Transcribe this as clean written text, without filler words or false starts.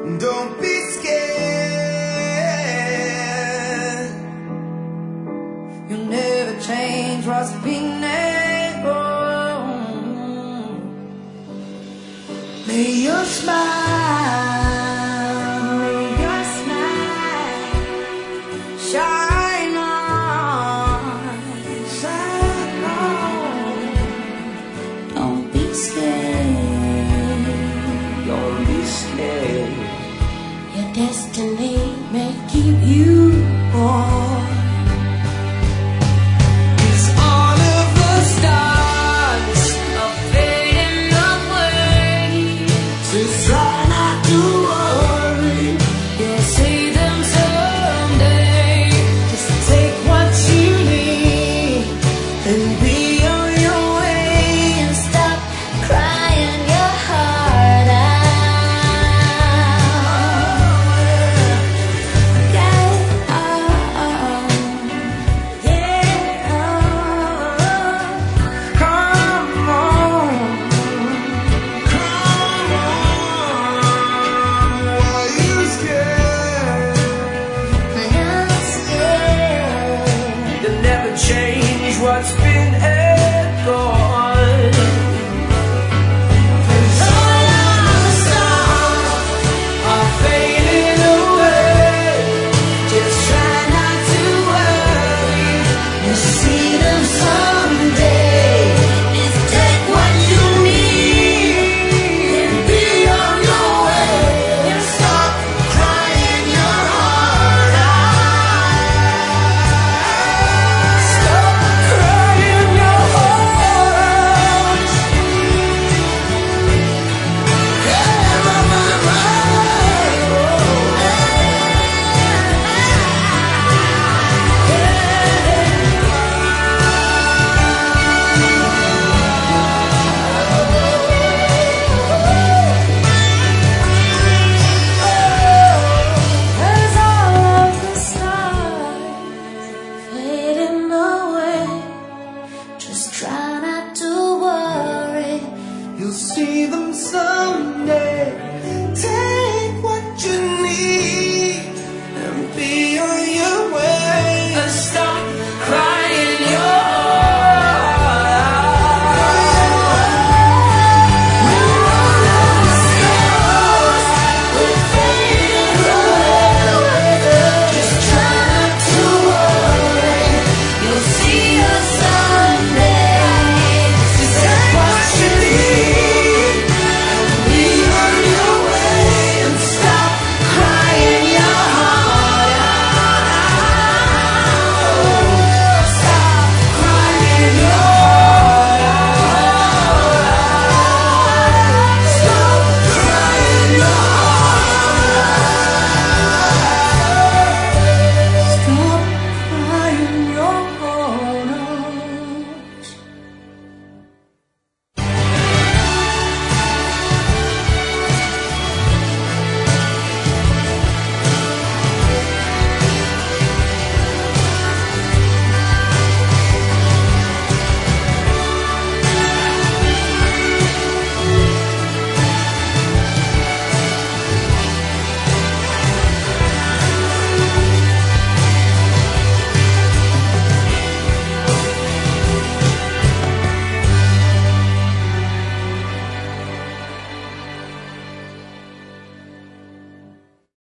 Don't be scared. You'll never change what's been there. May your smile, shine on, shine on. don't be scared. Don't be scared. Your destiny may keep you born. All of the stars are fading away. Just try not to worry. You'll see them someday. Just take what you need And be on your way. and stop crying your heart out. Yeah, Come on, come on. Why you scared? I'm scared. You'll never change what's been and gone. All of the stars are fading away. Just try not to worry. You'll see them someday. Just take what you need And be on your way. and stop crying your heart out. Stop crying your heart out. As all of the stars fading away, just try not to worry. You'll see them someday.